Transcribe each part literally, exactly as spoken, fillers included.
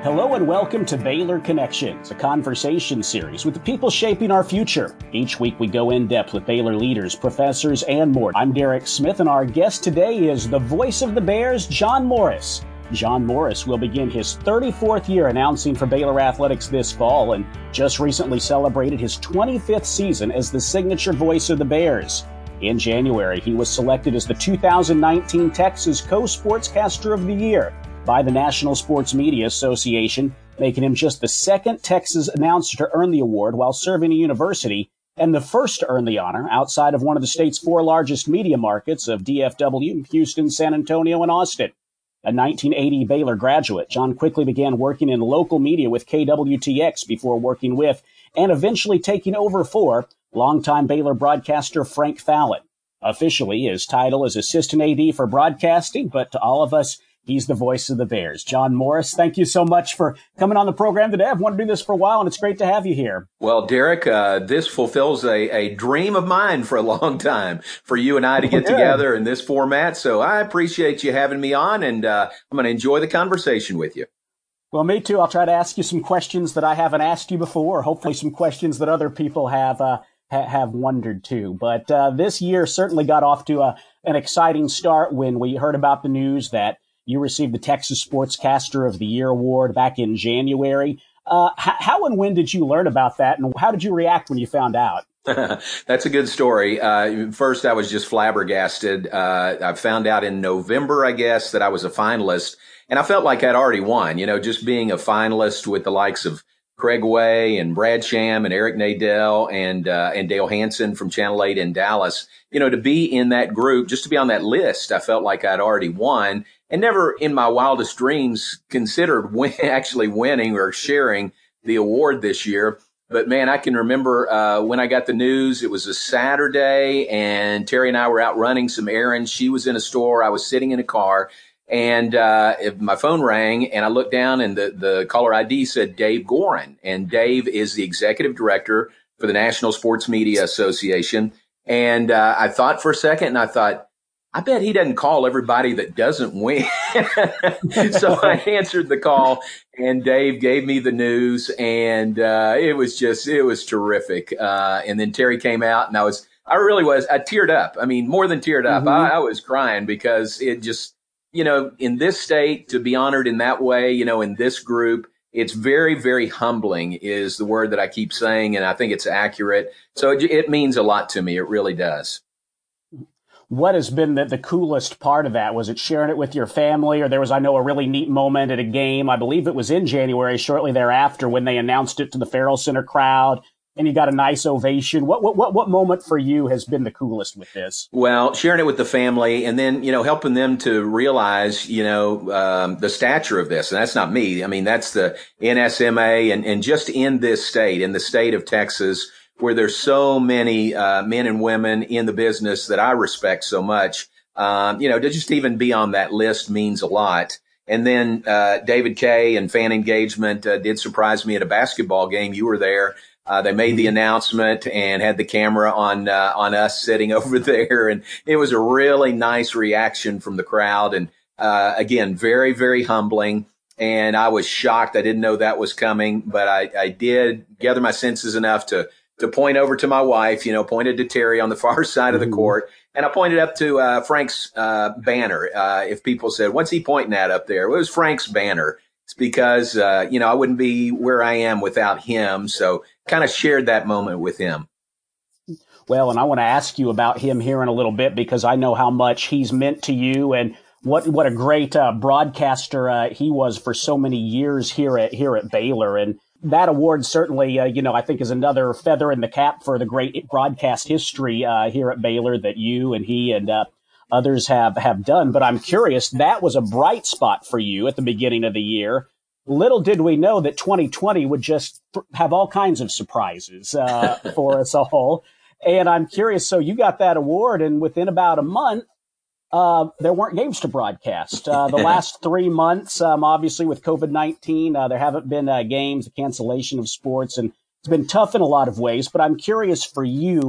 Hello and welcome to Baylor Connections, a conversation series with the people shaping our future. Each week we go in depth with Baylor leaders, professors, and more. I'm Derek Smith, and our guest today is the voice of the Bears, John Morris. John Morris will begin his thirty-fourth year announcing for Baylor Athletics this fall and just recently celebrated his twenty-fifth season as the signature voice of the Bears. In January, he was selected as the two thousand nineteen Texas Co-Sportscaster of the Year by the National Sports Media Association, making him just the second Texas announcer to earn the award while serving a university, and the first to earn the honor outside of one of the state's four largest media markets of D F W, Houston, San Antonio, and Austin. A nineteen eighty Baylor graduate, John quickly began working in local media with K W T X before working with, and eventually taking over for, longtime Baylor broadcaster Frank Fallon. Officially, his title is Assistant A D for Broadcasting, but to all of us, he's the voice of the Bears. John Morris, thank you so much for coming on the program today. I've wanted to do this for a while, and it's great to have you here. Well, Derek, uh, this fulfills a, a dream of mine for a long time, for you and I to get oh, together in this format. So I appreciate you having me on, and uh, I'm going to enjoy the conversation with you. Well, me too. I'll try to ask you some questions that I haven't asked you before, or hopefully some questions that other people have uh, ha- have wondered too. But uh, this year certainly got off to a, an exciting start when we heard about the news that you received the Texas Sportscaster of the Year award back in January. Uh, h- how and when did you learn about that, and how did you react when you found out? That's a good story. Uh, first, I was just flabbergasted. Uh, I found out in November, I guess, that I was a finalist, and I felt like I'd already won. You know, just being a finalist with the likes of Craig Way and Brad Sham and Eric Nadel and uh, and Dale Hansen from Channel eight in Dallas. You know, to be in that group, just to be on that list, I felt like I'd already won. And never in my wildest dreams considered win- actually winning or sharing the award this year. But, man, I can remember uh, when I got the news, it was a Saturday, and Terry and I were out running some errands. She was in a store. I was sitting in a car, and uh, my phone rang, and I looked down, and the, the caller I D said Dave Gorin. And Dave is the executive director for the National Sports Media Association. And uh, I thought for a second, and I thought, I bet he doesn't call everybody that doesn't win. So I answered the call, and Dave gave me the news, and uh, it was just, it was terrific. Uh, and then Terry came out, and I was, I really was, I teared up. I mean, more than teared up. Mm-hmm. I, I was crying because it just, you know, in this state, to be honored in that way, you know, in this group, it's very, very humbling is the word that I keep saying, and I think it's accurate. So it, it means a lot to me. It really does. What has been the, the coolest part of that? Was it sharing it with your family, or there was, I know, a really neat moment at a game? I believe it was in January, shortly thereafter, when they announced it to the Farrell Center crowd, and you got a nice ovation. What what what, what moment for you has been the coolest with this? Well, sharing it with the family, and then, you know, helping them to realize, you know, um, the stature of this. And that's not me. I mean, that's the N S M A, and, and just in this state, in the state of Texas, where there's so many uh, men and women in the business that I respect so much. Um, you know, to just even be on that list means a lot. And then uh, David Kay and fan engagement uh, did surprise me at a basketball game. You were there. Uh, they made the announcement and had the camera on uh, on us sitting over there. And it was a really nice reaction from the crowd. And uh, again, very, very humbling. And I was shocked. I didn't know that was coming, but I, I did gather my senses enough to to point over to my wife, you know, pointed to Terry on the far side of the court. And I pointed up to uh, Frank's uh, banner. Uh, if people said, what's he pointing at up there? Well, it was Frank's banner. It's because, uh, you know, I wouldn't be where I am without him. So kind of shared that moment with him. Well, and I want to ask you about him here in a little bit, because I know how much he's meant to you, and what what a great uh, broadcaster uh, he was for so many years here at here at Baylor. And that award certainly, uh, you know, I think is another feather in the cap for the great broadcast history uh, here at Baylor that you and he and uh, others have, have done. But I'm curious, that was a bright spot for you at the beginning of the year. Little did we know that twenty twenty would just have all kinds of surprises uh, for us all. And I'm curious, so you got that award, and within about a month, Uh, there weren't games to broadcast. Uh, the last three months, um, obviously with COVID nineteen, uh, there haven't been uh, games, a cancellation of sports, and it's been tough in a lot of ways. But I'm curious for you,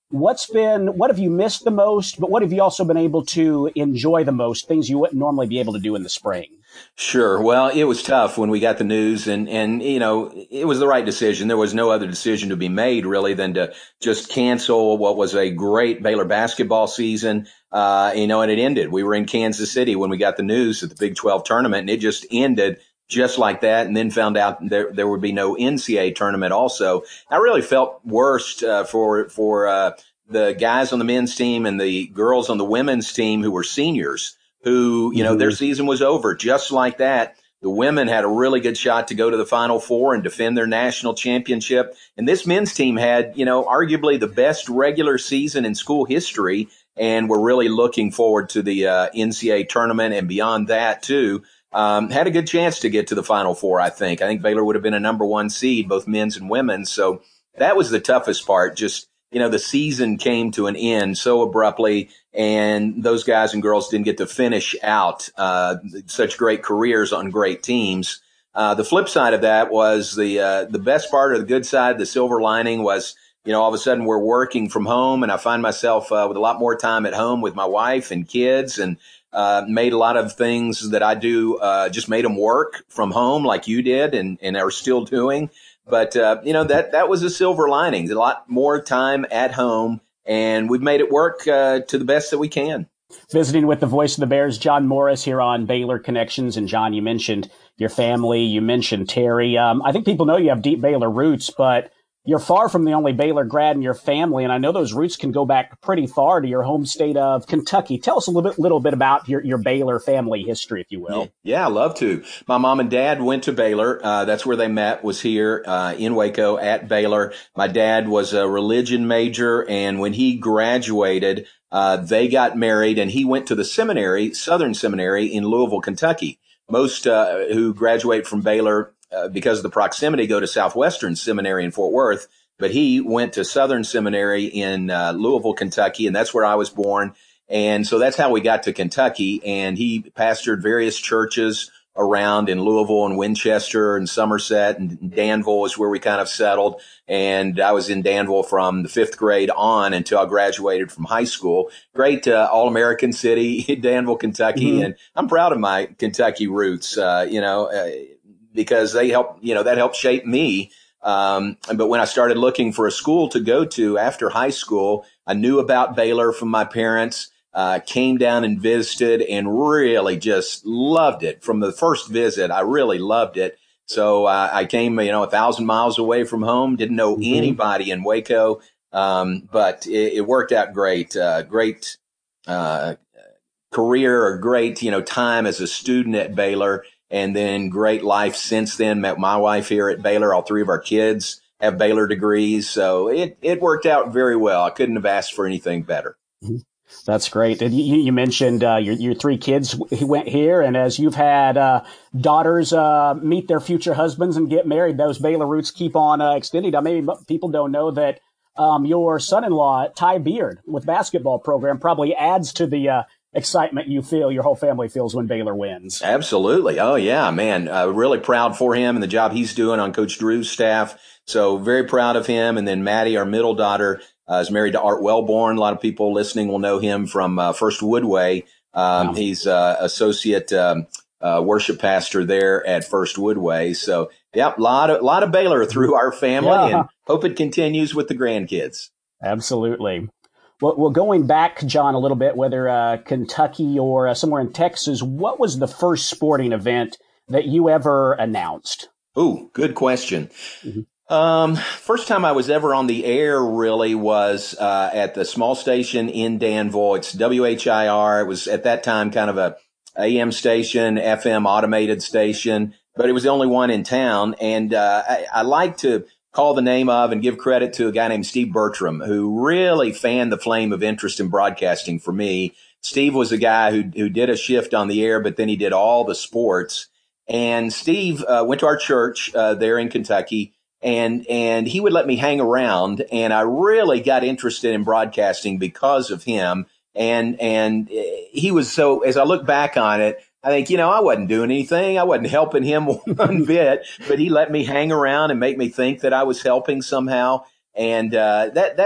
What's been, what have you missed the most, but what have you also been able to enjoy the most, things you wouldn't normally be able to do in the spring? Sure. Well, it was tough when we got the news, and, and, you know, it was the right decision. There was no other decision to be made really than to just cancel what was a great Baylor basketball season. Uh, you know, and it ended. We were in Kansas City when we got the news at the Big twelve tournament, and it just ended just like that. And then found out there, there would be no N C A A tournament also. I really felt worst, uh, for, for, uh, the guys on the men's team and the girls on the women's team who were seniors, who, you know, mm-hmm. their season was over just like that. The women had a really good shot to go to the Final Four and defend their national championship. And this men's team had, you know, arguably the best regular season in school history. And we're really looking forward to the uh, N C A A tournament and beyond that, too. Um, had a good chance to get to the Final Four, I think. I think Baylor would have been a number one seed, both men's and women's. So that was the toughest part. Just, you know, the season came to an end so abruptly, and those guys and girls didn't get to finish out uh, such great careers on great teams. Uh, the flip side of that was the uh, the best part, or the good side, the silver lining was, you know, all of a sudden we're working from home, and I find myself uh, with a lot more time at home with my wife and kids, and uh, made a lot of things that I do, uh, just made them work from home like you did, and, and are still doing. But, uh, you know, that, that was a silver lining, a lot more time at home, and we've made it work uh, to the best that we can. Visiting with the voice of the Bears, John Morris, here on Baylor Connections. And John, you mentioned your family, you mentioned Terry. Um, I think people know you have deep Baylor roots, but you're far from the only Baylor grad in your family, and I know those roots can go back pretty far to your home state of Kentucky. Tell us a little bit, little bit about your, your Baylor family history, if you will. Yeah, yeah, I love to. My mom and dad went to Baylor. Uh, that's where they met, was here uh, in Waco at Baylor. My dad was a religion major, and when he graduated, uh, they got married, and he went to the seminary, Southern Seminary in Louisville, Kentucky. Most uh, who graduate from Baylor Uh, because of the proximity, go to Southwestern Seminary in Fort Worth, but he went to Southern Seminary in uh, Louisville, Kentucky, and that's where I was born. And so that's how we got to Kentucky. And he pastored various churches around in Louisville and Winchester and Somerset, and Danville is where we kind of settled. And I was in Danville from the fifth grade on until I graduated from high school. Great uh, all-American city, Danville, Kentucky. Mm-hmm. And I'm proud of my Kentucky roots, uh, you know, uh, because they help, you know, that helped shape me. Um, but when I started looking for a school to go to after high school, I knew about Baylor from my parents, uh, came down and visited and really just loved it. From the first visit, I really loved it. So uh, I came, you know, a thousand miles away from home, didn't know mm-hmm. anybody in Waco. Um, but it, it worked out great, uh, great, uh, career, or great, you know, time as a student at Baylor. And then great life since then. Met my wife here at Baylor. All three of our kids have Baylor degrees. So it, it worked out very well. I couldn't have asked for anything better. That's great. And you, you mentioned uh, your, your three kids went here. And as you've had uh, daughters uh, meet their future husbands and get married, those Baylor roots keep on uh, extending. Now, maybe people don't know that um, your son-in-law, Ty Beard, with basketball program, probably adds to the uh, excitement you feel, your whole family feels, when Baylor wins. Absolutely. Oh, yeah, man. Uh, really proud for him and the job he's doing on Coach Drew's staff. So very proud of him. And then Maddie, our middle daughter, uh, is married to Art Wellborn. A lot of people listening will know him from uh, First Woodway. Um, wow. He's uh, associate um, uh, worship pastor there at First Woodway. So, yeah, a lot of, lot of Baylor through our family, yeah. And hope it continues with the grandkids. Absolutely. Well, well, going back, John, a little bit, whether uh, Kentucky or uh, somewhere in Texas, what was the first sporting event that you ever announced? Ooh, good question. Mm-hmm. Um, first time I was ever on the air really was uh, at the small station in Danville. It's W H I R. It was at that time kind of a A M station, F M automated station, but it was the only one in town. And uh, I, I like to call the name of and give credit to a guy named Steve Bertram, who really fanned the flame of interest in broadcasting for me. Steve was a guy who who did a shift on the air, but then he did all the sports. And Steve uh, went to our church uh, there in Kentucky, and and he would let me hang around. And I really got interested in broadcasting because of him. And and he was so, as I look back on it, I think, you know, I wasn't doing anything. I wasn't helping him one bit, but he let me hang around and make me think that I was helping somehow. And uh, that that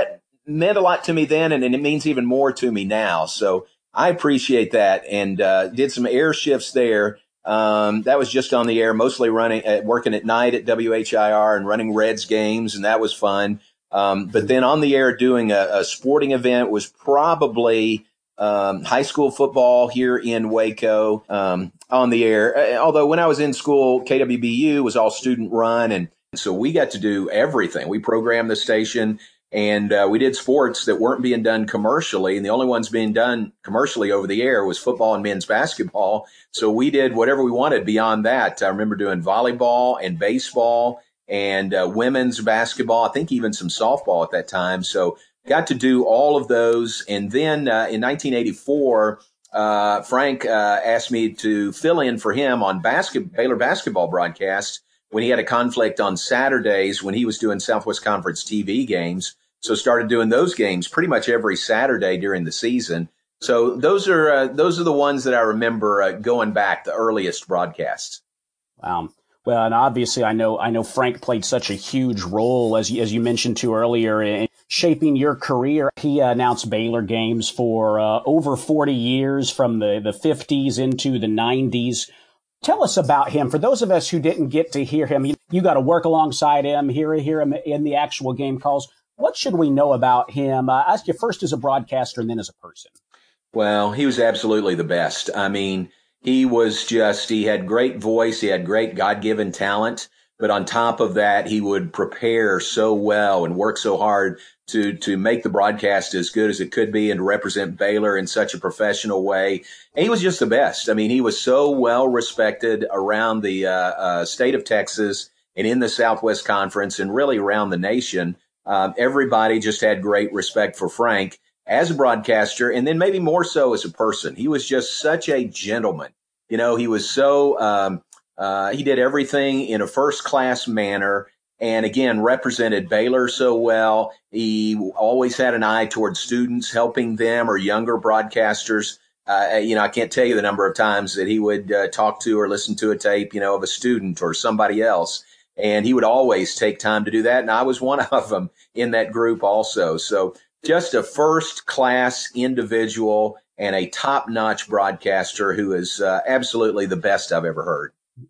meant a lot to me then, and, and it means even more to me now. So I appreciate that, and uh, did some air shifts there. Um, that was just on the air, mostly running, uh, working at night at W H I R and running Reds games, and that was fun. Um, but then on the air doing a, a sporting event was probably um, high school football here in Waco um, on the air. Although when I was in school, K W B U was all student run, and so we got to do everything. We programmed the station. And uh, we did sports that weren't being done commercially. And the only ones being done commercially over the air was football and men's basketball. So we did whatever we wanted beyond that. I remember doing volleyball and baseball and uh, women's basketball, I think even some softball at that time. So got to do all of those. And then uh, in nineteen eighty-four, uh, Frank uh, asked me to fill in for him on basket- Baylor basketball broadcast when he had a conflict on Saturdays when he was doing Southwest Conference T V games. So started doing those games pretty much every Saturday during the season. So those are uh, those are the ones that I remember uh, going back, the earliest broadcasts. Wow. Well, and obviously, I know I know Frank played such a huge role, as you, as you mentioned too earlier, in shaping your career. He uh, announced Baylor games for uh, over forty years, from the, the fifties into the nineties. Tell us about him. For those of us who didn't get to hear him, you, you got to work alongside him, hear, hear him in the actual game calls. What should we know about him? Uh, I ask you first as a broadcaster and then as a person. Well, he was absolutely the best. I mean, he was just, he had great voice. He had great God-given talent. But on top of that, he would prepare so well and work so hard to, to make the broadcast as good as it could be and to represent Baylor in such a professional way. And he was just the best. I mean, he was so well respected around the uh, uh, state of Texas and in the Southwest Conference and really around the nation. Um, everybody just had great respect for Frank as a broadcaster, and then maybe more so as a person. He was just such a gentleman. You know, he was so, um, uh, he did everything in a first class manner. And again, represented Baylor so well. He always had an eye towards students, helping them or younger broadcasters. Uh, you know, I can't tell you the number of times that he would uh, talk to or listen to a tape, you know, of a student or somebody else. And he would always take time to do that. And I was one of them in that group also. So just a first class individual and a top notch broadcaster who is uh, absolutely the best I've ever heard.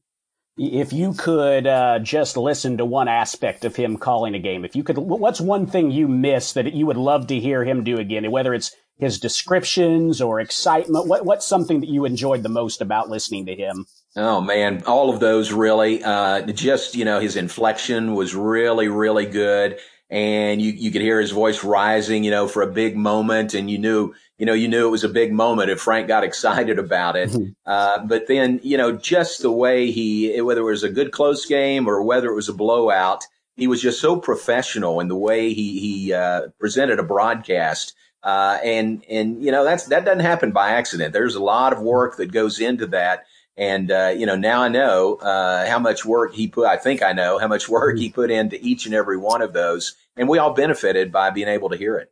If you could uh, just listen to one aspect of him calling a game, if you could, what's one thing you miss that you would love to hear him do again? Whether it's his descriptions or excitement, what, what's something that you enjoyed the most about listening to him? Oh, man, all of those really. Uh, just, you know, his inflection was really, really good. And you, you could hear his voice rising, you know, for a big moment. And you knew, you know, you knew it was a big moment if Frank got excited about it. Uh, but then, you know, just the way he, whether it was a good close game or whether it was a blowout, he was just so professional in the way he, he uh, presented a broadcast. Uh, and, and, you know, that's, that doesn't happen by accident. There's a lot of work that goes into that. And, uh, you know, now I know, uh, how much work he put, I think I know how much work he put into each and every one of those. And we all benefited by being able to hear it.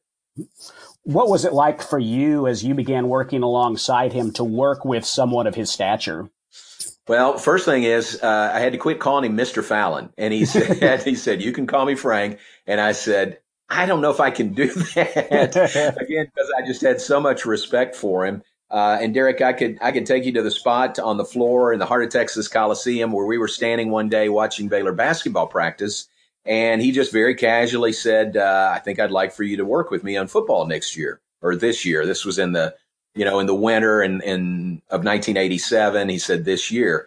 What was it like for you as you began working alongside him to work with someone of his stature? Well, first thing is, uh, I had to quit calling him Mister Fallon. And he said, he said, you can call me Frank. And I said, I don't know if I can do that. Again, because I just had so much respect for him. Uh, and Derek, I could, I could take you to the spot on the floor in the heart of Texas Coliseum where we were standing one day watching Baylor basketball practice. And he just very casually said, uh, I think I'd like for you to work with me on football next year or this year. This was in the, you know, in the winter and, and of nineteen eighty-seven. He said this year.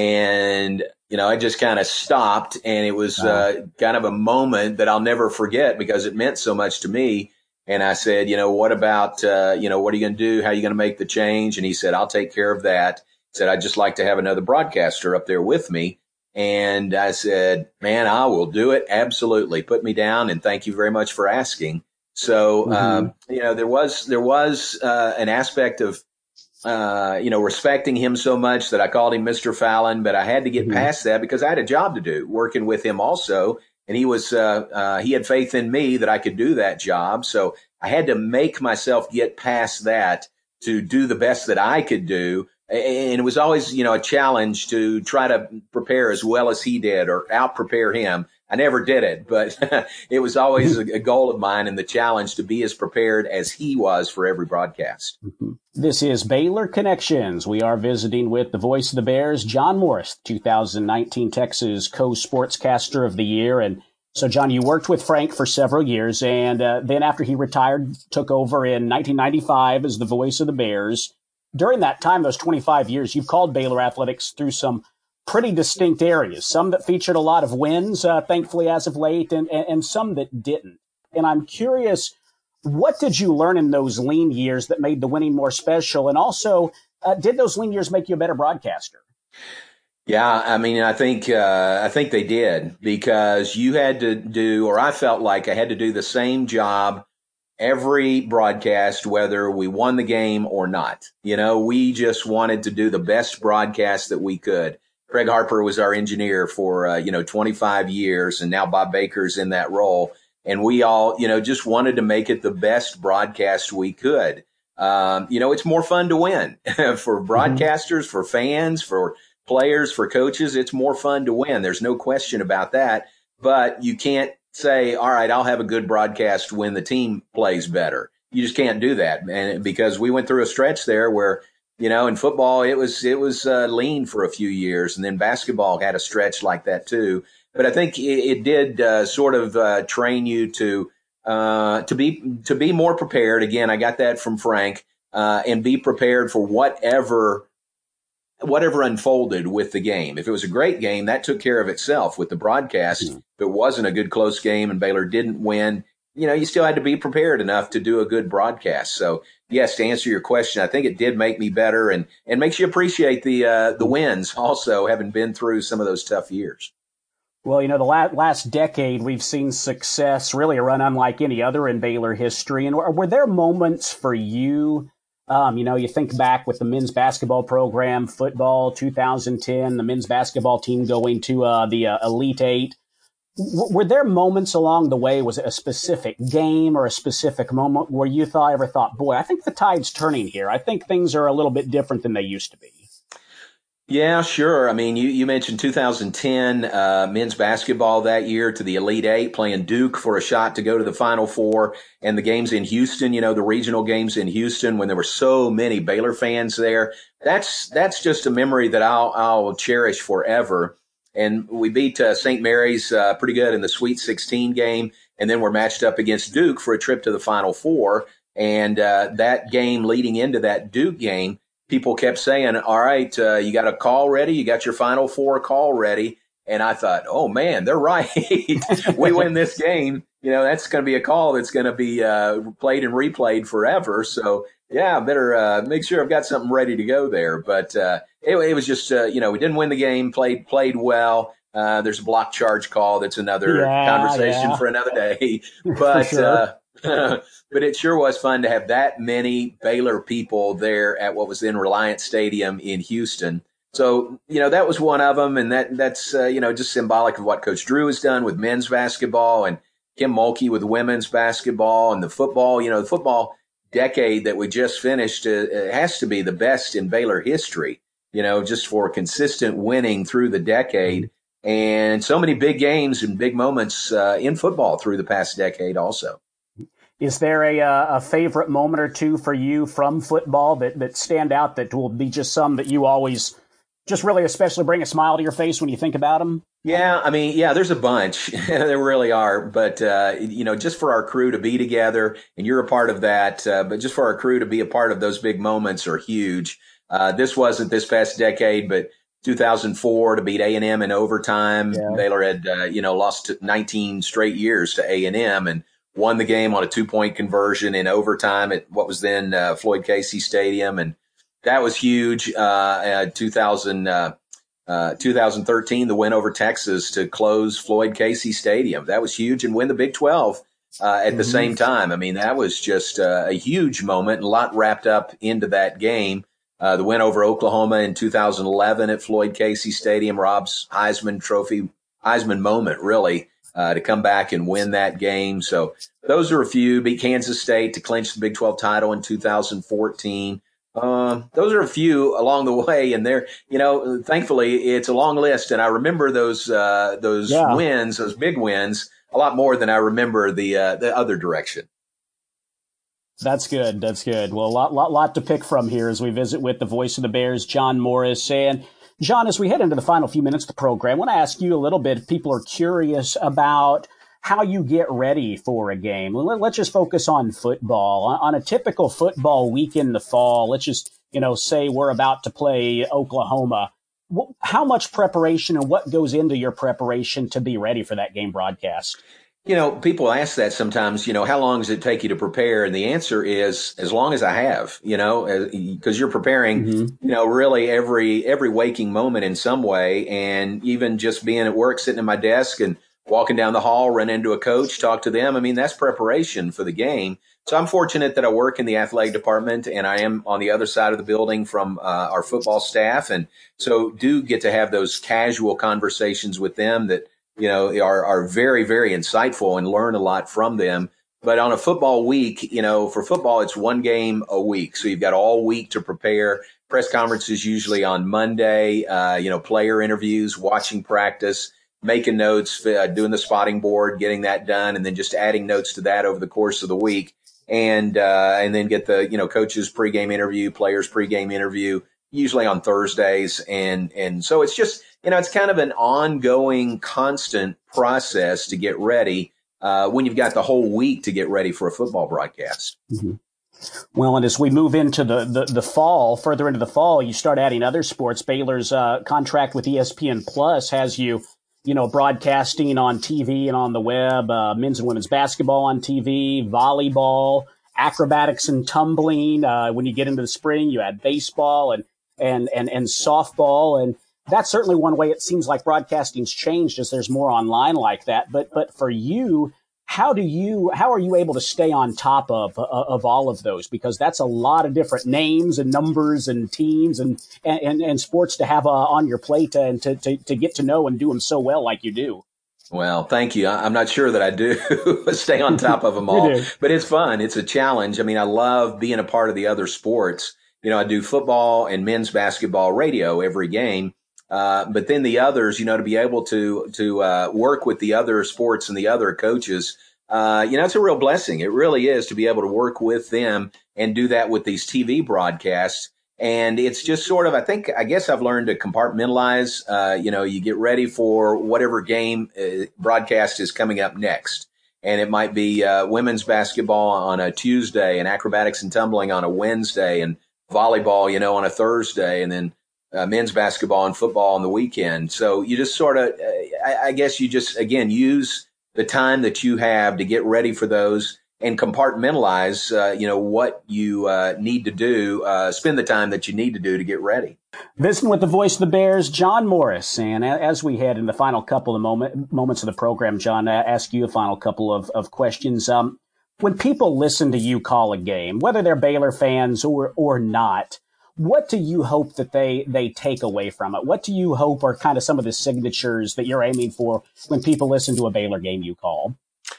And, you know, I just kind of stopped, and it was uh, kind of a moment that I'll never forget because it meant so much to me. And I said, you know, what about, uh, you know, what are you going to do? How are you going to make the change? And he said, I'll take care of that. He said, I'd just like to have another broadcaster up there with me. And I said, man, I will do it. Absolutely. Put me down. And thank you very much for asking. So, mm-hmm. um, you know, there was, there was, uh, an aspect of, uh, you know, respecting him so much that I called him Mister Fallon, but I had to get mm-hmm. past that because I had a job to do working with him also. And he was, uh, uh, he had faith in me that I could do that job. So I had to make myself get past that to do the best that I could do. And it was always, you know, a challenge to try to prepare as well as he did or out prepare him. I never did it, but it was always a, a goal of mine and the challenge to be as prepared as he was for every broadcast. This is Baylor Connections. We are visiting with the voice of the Bears, John Morris, two thousand nineteen Texas Co-Sportscaster of the Year. And so, John, you worked with Frank for several years, and uh, then after he retired, took over in nineteen ninety-five as the voice of the Bears. During that time, those twenty-five years, you've called Baylor athletics through some pretty distinct areas, some that featured a lot of wins, uh, thankfully, as of late, and, and, and some that didn't. And I'm curious, what did you learn in those lean years that made the winning more special? And also, uh, did those lean years make you a better broadcaster? Yeah, I mean, I think uh, I think they did, because you had to do, or I felt like I had to do the same job every broadcast, whether we won the game or not. You know, we just wanted to do the best broadcast that we could. Craig Harper was our engineer for, uh, you know, twenty-five years, and now Bob Baker's in that role. And we all, you know, just wanted to make it the best broadcast we could. Um, you know, it's more fun to win for broadcasters, for fans, for players, for coaches. It's more fun to win. There's no question about that. But you can't say, all right, I'll have a good broadcast when the team plays better. You just can't do that. And because we went through a stretch there where, you know, in football, it was, it was uh, lean for a few years, and then basketball had a stretch like that too. But I think it, it did uh, sort of uh, train you to, uh, to be, to be more prepared. Again, I got that from Frank, uh, and be prepared for whatever whatever unfolded with the game. If it was a great game, that took care of itself with the broadcast. Mm-hmm. If it wasn't a good close game and Baylor didn't win, you know, you still had to be prepared enough to do a good broadcast. So yes, to answer your question, I think it did make me better, and, and makes you appreciate the, uh, the wins also, having been through some of those tough years. Well, you know, the la- last decade, we've seen success, really a run unlike any other in Baylor history. And were there moments for you, Um, you know, you think back with the men's basketball program, football, two thousand ten, the men's basketball team going to uh, the uh, Elite Eight. W- were there moments along the way, was it a specific game or a specific moment where you thought, ever thought, boy, I think the tide's turning here. I think things are a little bit different than they used to be? Yeah, sure. I mean, you, you mentioned two thousand ten uh, men's basketball that year to the Elite Eight, playing Duke for a shot to go to the Final Four, and the games in Houston, you know, the regional games in Houston when there were so many Baylor fans there. That's that's just a memory that I'll I'll cherish forever. And we beat uh, Saint Mary's uh, pretty good in the Sweet sixteen game, and then we're matched up against Duke for a trip to the Final Four. And uh, that game leading into that Duke game, people kept saying, all right, uh, you got a call ready? You got your Final Four call ready? And I thought, oh, man, they're right. We win this game. You know, that's going to be a call that's going to be uh, played and replayed forever. So, yeah, I better uh, make sure I've got something ready to go there. But uh, it, it was just, uh, you know, we didn't win the game, played played well. Uh, there's a block charge call. That's another yeah, conversation yeah. for another day. But sure. uh, but it sure was fun to have that many Baylor people there at what was then Reliant Stadium in Houston. So, you know, that was one of them. And that that's, uh, you know, just symbolic of what Coach Drew has done with men's basketball, and Kim Mulkey with women's basketball, and the football. You know, the football decade that we just finished uh, has to be the best in Baylor history, you know, just for consistent winning through the decade, and so many big games and big moments uh, in football through the past decade also. Is there a, a favorite moment or two for you from football that, that stand out, that will be just some that you always just really especially bring a smile to your face when you think about them? Yeah, I mean, yeah, there's a bunch. There really are. But, uh, you know, just for our crew to be together, and you're a part of that, uh, but just for our crew to be a part of those big moments are huge. Uh, this wasn't this past decade, but two thousand four to beat A and M in overtime. Yeah. Baylor had, uh, you know, lost nineteen straight years to A and M and won the game on a two-point conversion in overtime at what was then uh, Floyd Casey Stadium. And that was huge. Uh, uh, two thousand, uh, uh, two thousand thirteen, the win over Texas to close Floyd Casey Stadium. That was huge, and win the Big twelve uh, at mm-hmm. the same time. I mean, that was just uh, a huge moment, and a lot wrapped up into that game. Uh, the win over Oklahoma in two thousand eleven at Floyd Casey Stadium, Rob's Heisman Trophy, Heisman moment, really, uh, to come back and win that game. So those are a few. Beat Kansas State to clinch the Big twelve title in two thousand fourteen. Um, those are a few along the way, and they're, you know, thankfully it's a long list, and I remember those uh, those Yeah. wins, those big wins, a lot more than I remember the uh, the other direction. That's good. That's good. Well, a lot, lot, lot to pick from here as we visit with the voice of the Bears, John Morris. And John, as we head into the final few minutes of the program, I want to ask you a little bit. If people are curious about how you get ready for a game, let's just focus on football. On a typical football week in the fall, let's just, you know, say we're about to play Oklahoma. How much preparation and what goes into your preparation to be ready for that game broadcast? You know, people ask that sometimes, you know, how long does it take you to prepare? And the answer is as long as I have, you know, because you're preparing, mm-hmm. you know, really every every waking moment in some way. And even just being at work, sitting at my desk and walking down the hall, run into a coach, talk to them. I mean, that's preparation for the game. So I'm fortunate that I work in the athletic department and I am on the other side of the building from uh, our football staff. And so do get to have those casual conversations with them that, you know, are, are very, very insightful and learn a lot from them. But on a football week, you know, for football, it's one game a week. So you've got all week to prepare. Press conferences usually on Monday, uh, you know, player interviews, watching practice, making notes, uh, doing the spotting board, getting that done, and then just adding notes to that over the course of the week. And, uh, and then get the, you know, coaches pregame interview, players pregame interview, usually on Thursdays. And, and so it's just, you know, it's kind of an ongoing, constant process to get ready uh, when you've got the whole week to get ready for a football broadcast. Mm-hmm. Well, and as we move into the, the, the fall, further into the fall, you start adding other sports. Baylor's uh, contract with E S P N Plus has you, you know, broadcasting on T V and on the web, uh, men's and women's basketball on T V, volleyball, acrobatics and tumbling. Uh, when you get into the spring, you add baseball and and and and softball, and that's certainly one way it seems like broadcasting's changed as there's more online like that. But but for you, how do you how are you able to stay on top of of all of those? Because that's a lot of different names and numbers and teams and and, and sports to have uh, on your plate and to, to to get to know and do them so well like you do. Well, thank you. I'm not sure that I do stay on top of them all, but it's fun. It's a challenge. I mean, I love being a part of the other sports. You know, I do football and men's basketball radio every game. Uh, but then the others, you know, to be able to, to, uh, work with the other sports and the other coaches, uh, you know, it's a real blessing. It really is to be able to work with them and do that with these T V broadcasts. And it's just sort of, I think, I guess I've learned to compartmentalize. Uh, you know, you get ready for whatever game uh, broadcast is coming up next. And it might be, uh, women's basketball on a Tuesday and acrobatics and tumbling on a Wednesday and volleyball, you know, on a Thursday, and then uh, men's basketball and football on the weekend. So you just sort of, uh, I, I guess you just, again, use the time that you have to get ready for those and compartmentalize, uh, you know, what you uh, need to do, uh, spend the time that you need to do to get ready. Visiting with the voice of the Bears, John Morris. And as we head in the final couple of moment, moments of the program, John, I ask you a final couple of, of questions. Um, When people listen to you call a game, whether they're Baylor fans or or not, what do you hope that they they take away from it? What do you hope are kind of some of the signatures that you're aiming for when people listen to a Baylor game you call?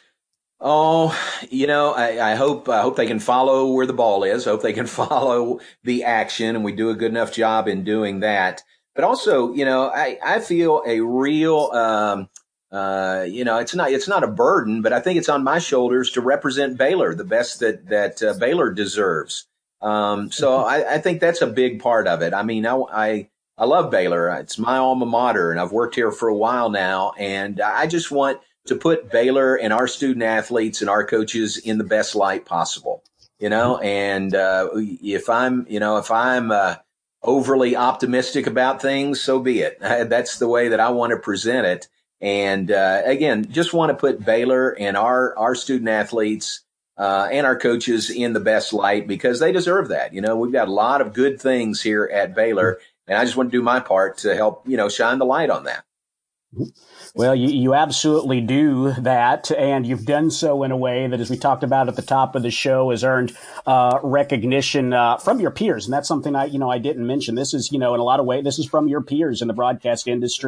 Oh, you know, I, I hope I hope they can follow where the ball is. I hope they can follow the action, and we do a good enough job in doing that. But also, you know, I, I feel a real um Uh, you know, it's not, it's not a burden, but I think it's on my shoulders to represent Baylor the best that, that uh, Baylor deserves. Um, so I, I think that's a big part of it. I mean, I, I, I love Baylor. It's my alma mater, and I've worked here for a while now. And I just want to put Baylor and our student athletes and our coaches in the best light possible, you know, and, uh, if I'm, you know, if I'm, uh, overly optimistic about things, so be it. That's the way that I want to present it. And, uh, again, just want to put Baylor and our, our student athletes, uh, and our coaches in the best light, because they deserve that. You know, we've got a lot of good things here at Baylor, and I just want to do my part to help, you know, shine the light on that. Well, you, you absolutely do that, and you've done so in a way that, as we talked about at the top of the show, has earned uh, recognition uh, from your peers. And that's something I, you know, I didn't mention. This is, you know, in a lot of ways, this is from your peers in the broadcast industry.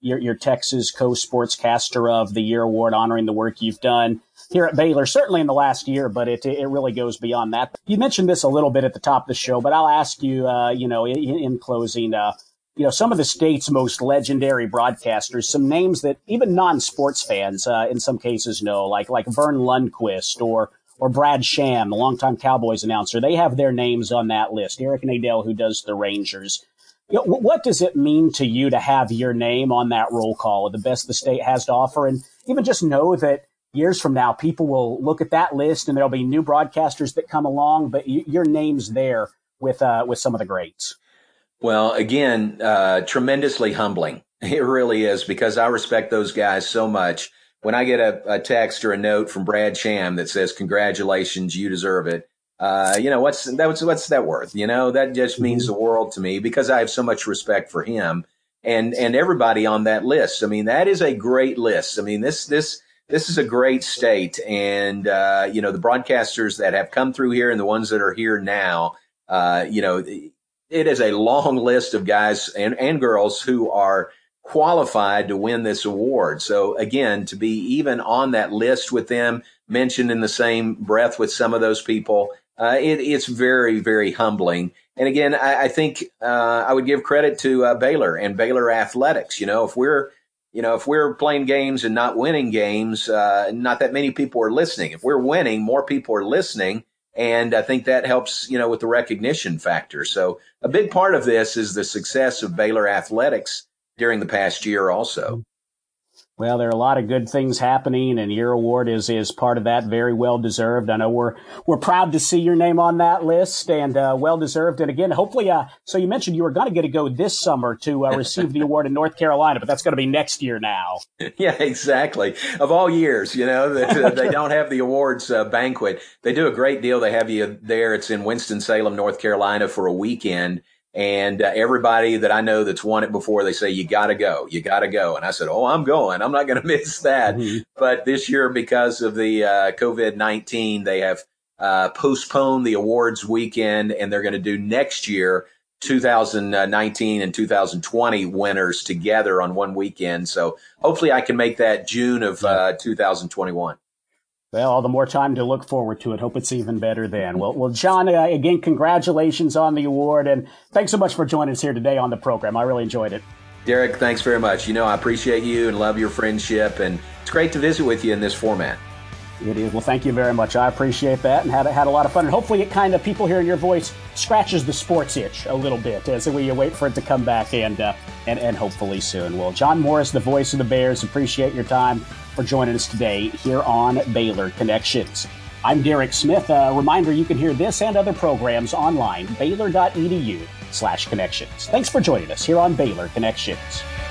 your, your Texas Co-Sportscaster of the Year award, honoring the work you've done here at Baylor, certainly in the last year, but it it really goes beyond that. You mentioned this a little bit at the top of the show, but I'll ask you, uh, you know, in, in closing, uh, you know, some of the state's most legendary broadcasters, some names that even non-sports fans, uh, in some cases know, like like Vern Lundquist or or Brad Sham, the longtime Cowboys announcer. They have their names on that list. Eric Nadel, who does the Rangers. You know, what does it mean to you to have your name on that roll call of the best the state has to offer? And even just know that years from now, people will look at that list and there'll be new broadcasters that come along, but y- your name's there with uh, with some of the greats. Well, again, uh, tremendously humbling. It really is, because I respect those guys so much. When I get a, a text or a note from Brad Sham that says, congratulations, you deserve it. Uh, you know, what's that, what's, what's that worth? You know, that just means the world to me, because I have so much respect for him and, and everybody on that list. I mean, that is a great list. I mean, this, this, this is a great state. And, uh, you know, the broadcasters that have come through here and the ones that are here now, uh, you know, it is a long list of guys and, and girls who are qualified to win this award. So again, to be even on that list with them, mentioned in the same breath with some of those people, uh, it, it's very, very humbling. And again, I, I think uh, I would give credit to uh, Baylor and Baylor athletics. You know, if we're, you know, if we're playing games and not winning games, uh, not that many people are listening. If we're winning, more people are listening. And I think that helps, you know, with the recognition factor. So a big part of this is the success of Baylor athletics during the past year also. Well, there are a lot of good things happening, and your award is is part of that. Very well deserved. I know we're we're proud to see your name on that list, and uh, well deserved. And again, hopefully, uh, so you mentioned you were going to get to go this summer to uh, receive the award in North Carolina, but that's going to be next year now. Yeah, exactly. Of all years, you know, that uh, they don't have the awards uh, banquet. They do a great deal. They have you there. It's in Winston-Salem, North Carolina, for a weekend. And uh, everybody that I know that's won it before, they say, you got to go, you got to go. And I said, oh, I'm going. I'm not going to miss that. Mm-hmm. But this year, because of the uh, COVID nineteen, they have uh, postponed the awards weekend, and they're going to do next year, two thousand nineteen and two thousand twenty winners together on one weekend. So hopefully I can make that June of uh, two thousand twenty-one. Well, all the more time to look forward to it. Hope it's even better then. Well, well, John, uh, again, congratulations on the award, and thanks so much for joining us here today on the program. I really enjoyed it. Derek, thanks very much. You know, I appreciate you and love your friendship, and it's great to visit with you in this format. It is. Well, thank you very much. I appreciate that, and had had a lot of fun. And hopefully, it kind of, people hearing your voice scratches the sports itch a little bit as we wait for it to come back, and uh, and and hopefully soon. Well, John Morris, the voice of the Bears, appreciate your time for joining us today here on Baylor Connections. I'm Derek Smith. A reminder, you can hear this and other programs online, baylor dot e d u slash connections. Thanks for joining us here on Baylor Connections.